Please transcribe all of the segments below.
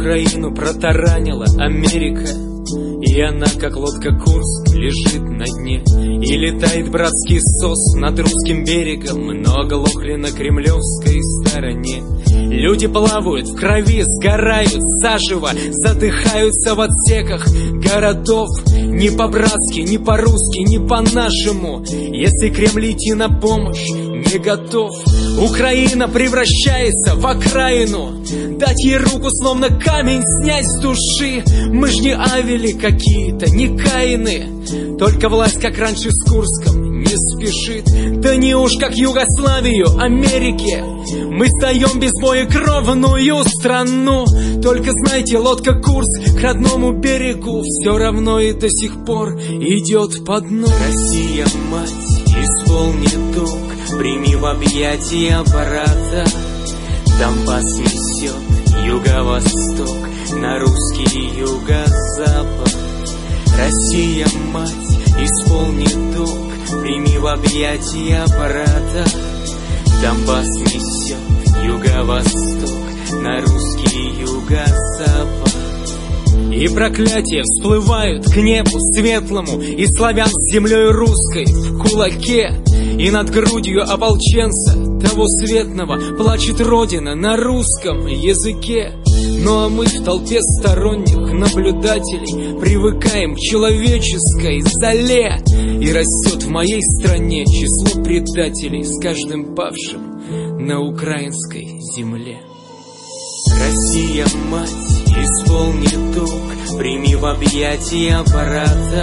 Украину протаранила Америка, и она, как лодка Курск, лежит на дне. И летает братский сос над русским берегом, но оглохли на кремлевской стороне. Люди плавают в крови, сгорают заживо, задыхаются в отсеках городов. Ни по-братски, ни по-русски, ни по-нашему, если Кремль идти на помощь не готов. Украина превращается в окраину, дать ей руку, словно камень снять с души. Мы ж не Авели какие-то, не Каины, только власть, как раньше с Курском, не спешит. Да не уж как Югославию, Америки, мы сдаем без боя кровную страну. Только знайте, лодка Курск к родному берегу все равно и до сих пор идет по дну. Россия, мать, исполни долг, прими в объятия брата. Донбасс несет юго-восток на русский юго-запад. Россия, мать, исполни долг, прими в объятия брата. Донбасс несет юго-восток на русский юго-запад. И проклятия всплывают к небу светлому, и славян с землей русской в кулаке. И над грудью ополченца того светлого плачет Родина на русском языке. Ну а мы в толпе сторонних наблюдателей привыкаем к человеческой золе. И растет в моей стране число предателей с каждым павшим на украинской земле. Россия, мать, исполни долг, прими в объятия брата.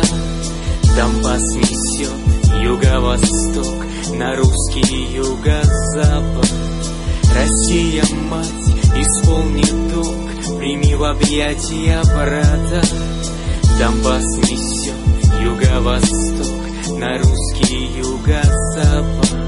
Донбасс несет юго-восток на русский юго-запад. Россия, мать, исполни долг, прими в объятия брата. Донбасс несет юго-восток на русский юго-запад.